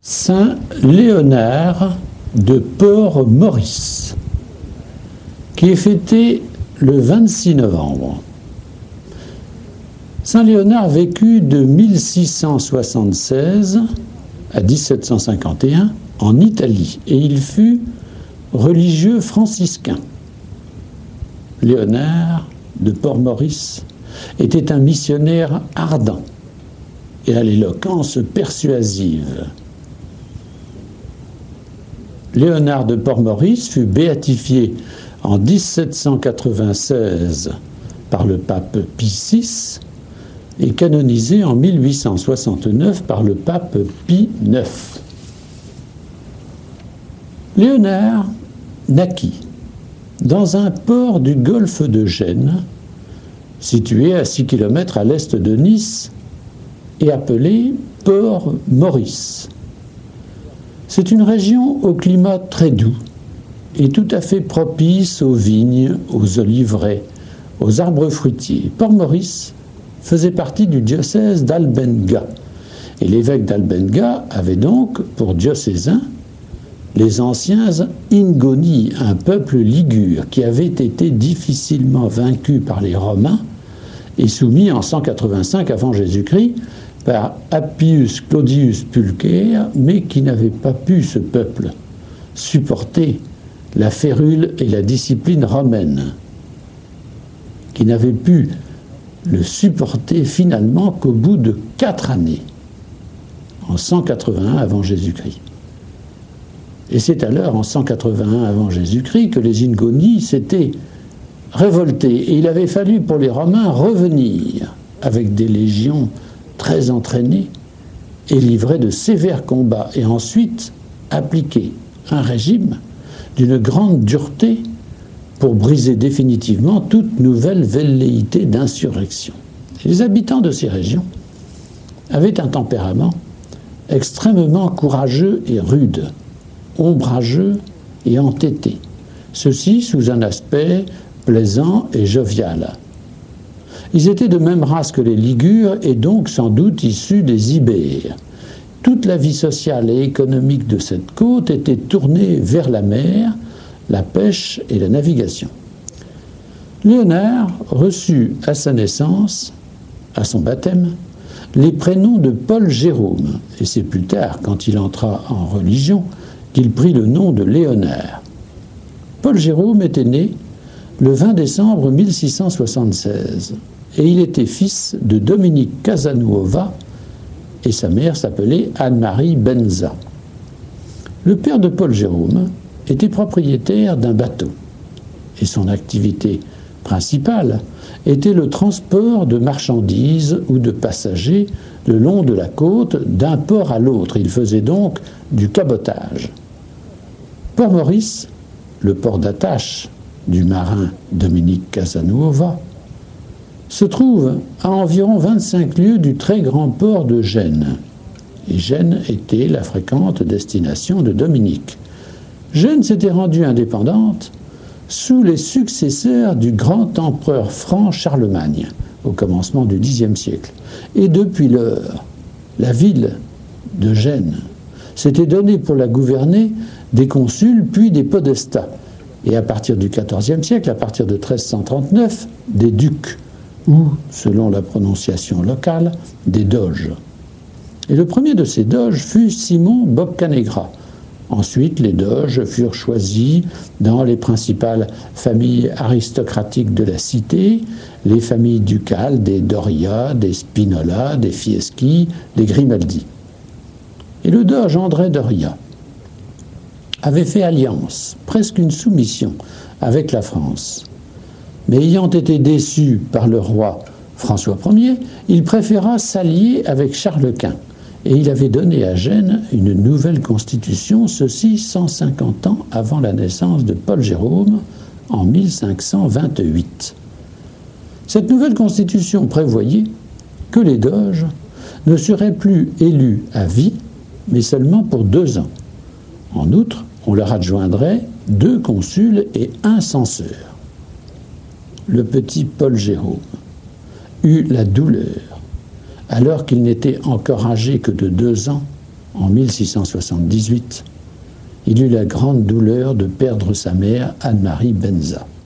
Saint Léonard de Port-Maurice, qui est fêté le 26 novembre. Saint Léonard vécut de 1676 à 1751 en Italie et il fut religieux franciscain. Léonard de Port-Maurice était un missionnaire ardent et à l'éloquence persuasive. Léonard de Port-Maurice fut béatifié en 1796 par le pape Pie VI et canonisé en 1869 par le pape Pie IX. Léonard naquit dans un port du golfe de Gênes, situé à 6 km à l'est de Nice et appelé Port-Maurice. C'est une région au climat très doux et tout à fait propice aux vignes, aux oliveraies, aux arbres fruitiers. Port-Maurice faisait partie du diocèse d'Albenga. Et l'évêque d'Albenga avait donc pour diocésain les anciens Ingoni, un peuple ligure qui avait été difficilement vaincu par les Romains et soumis en 185 avant Jésus-Christ par Appius Claudius Pulcher, mais qui n'avait pas pu, ce peuple, supporter la férule et la discipline romaine, qui n'avait pu le supporter finalement qu'au bout de 4 années, en 181 avant Jésus-Christ. Et c'est alors, en 181 avant Jésus-Christ, que les Ingoni s'étaient révoltés. Et il avait fallu pour les Romains revenir avec des légions très entraînés et livrés de sévères combats, et ensuite appliquer un régime d'une grande dureté pour briser définitivement toute nouvelle velléité d'insurrection. Et les habitants de ces régions avaient un tempérament extrêmement courageux et rude, ombrageux et entêté, ceci sous un aspect plaisant et jovial. Ils étaient de même race que les Ligures et donc sans doute issus des Ibères. Toute la vie sociale et économique de cette côte était tournée vers la mer, la pêche et la navigation. Léonard reçut à sa naissance, à son baptême, les prénoms de Paul Jérôme, et c'est plus tard, quand il entra en religion, qu'il prit le nom de Léonard. Paul Jérôme était né le 20 décembre 1676. Et il était fils de Dominique Casanuova et sa mère s'appelait Anne-Marie Benza. Le père de Paul Jérôme était propriétaire d'un bateau et son activité principale était le transport de marchandises ou de passagers le long de la côte d'un port à l'autre. Il faisait donc du cabotage. Port-Maurice, le port d'attache du marin Dominique Casanuova, se trouve à environ 25 lieues du très grand port de Gênes. Et Gênes était la fréquente destination de Dominique. Gênes s'était rendue indépendante sous les successeurs du grand empereur franc Charlemagne, au commencement du Xe siècle. Et depuis lors, la ville de Gênes s'était donnée pour la gouverner des consuls puis des podestats. Et à partir du XIVe siècle, à partir de 1339, des ducs, ou, selon la prononciation locale, des doges. Et le premier de ces doges fut Simon Boccanegra. Ensuite, les doges furent choisis dans les principales familles aristocratiques de la cité, les familles ducales des Doria, des Spinola, des Fieschi, des Grimaldi. Et le doge André Doria avait fait alliance, presque une soumission, avec la France. Mais ayant été déçu par le roi François Ier, il préféra s'allier avec Charles Quint. Et il avait donné à Gênes une nouvelle constitution, ceci 150 ans avant la naissance de Paul Jérôme, en 1528. Cette nouvelle constitution prévoyait que les doges ne seraient plus élus à vie, mais seulement pour 2 ans. En outre, on leur adjoindrait 2 consuls et 1 censeur. Le petit Paul Jérôme eut la douleur alors qu'il n'était encore âgé que de 2 ans, en 1678. Il eut la grande douleur de perdre sa mère, Anne-Marie Benza.